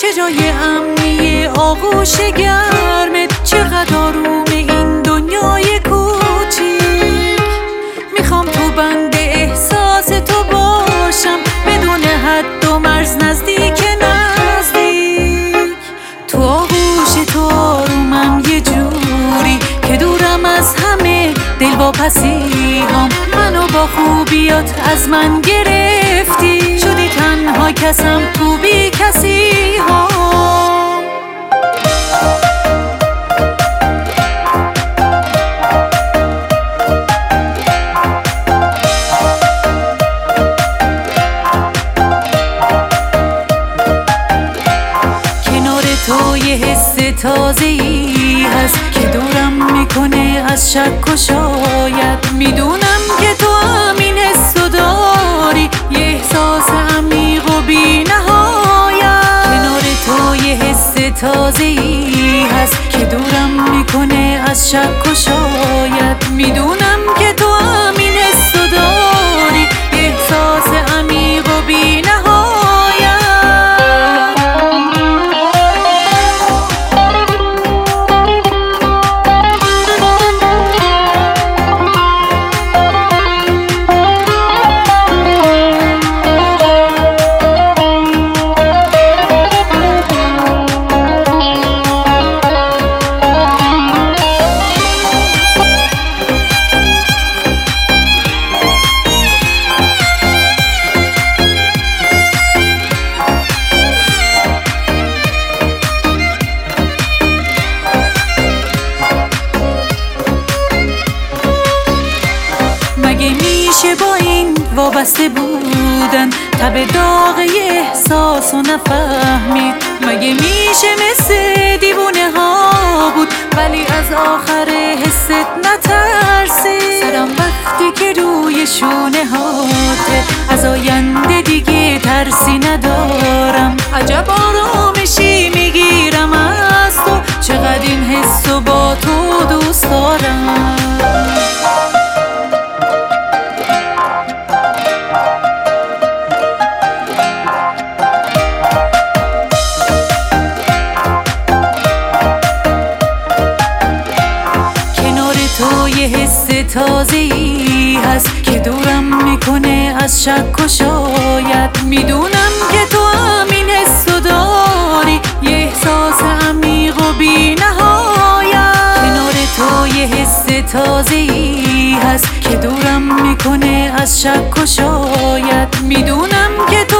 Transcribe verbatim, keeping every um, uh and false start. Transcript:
چه جای امنی آغوش گرمت، چقدر آروم این دنیای کوچیک. میخوام تو بند احساس تو باشم، بدون حد و مرز، نزدیک نزدیک. تو آغوش تو آرومم یه جوری که دورم از همه دل واپسی هم. منو با خوبیات از من گرفتی، شدی تنها کسم تو بی کسی هم. کنار تو یه حس تازه‌ای هست که دورم میکنه از شک و شاید. میدونم که تو همین حسو داری، یه احساس عمیق و بی نهایت. کنار تو یه حس تازه‌ای هست که دورم میکنه از شک و شاید. میدونم که تو همین حسو داری، یه احساس عمیق و بی نهایت. مگه میشه با این وابسته بودن تب داغ احساس و نفهمید؟ مگه میشه مثل دیوونه ها بود ولی از آخر حست نترسی؟ سرم وقتی که روی شونه هاته، از آینده دیگه ترسی ندارم. عجب آرامشی میگیرم از تو، چقدر این حسو با تو دوست دارم. تو یه حس تازه‌ای هست که دورم میکنه از شک و شاید. میدونم که تو همین حسو داری، یه احساس عمیق و بی نهایت. کنار تو یه حس تازه‌ای هست که دورم میکنه از شک و شاید. میدونم که